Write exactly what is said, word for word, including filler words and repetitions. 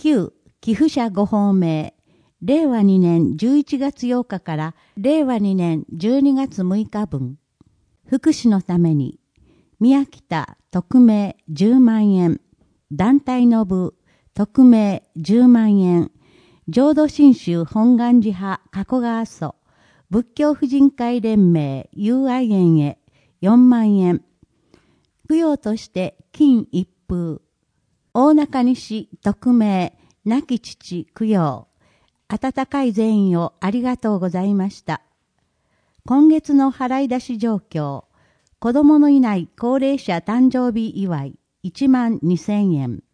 旧寄付者ごほうめい、れいわにねんじゅういちがつようかかられいわにねんじゅうにがつむいかぶん。福祉のために、宮北特命じゅうまんえん、団体の部特命じゅうまんえん、浄土真宗本願寺派加古川祖仏教婦人会連盟友愛園へよんまんえん、供養として金一封、大中西特命亡き父供養、温かい善意をありがとうございました。今月の払い出し状況、子供のいない高齢者誕生日祝いいちまんにせんえん。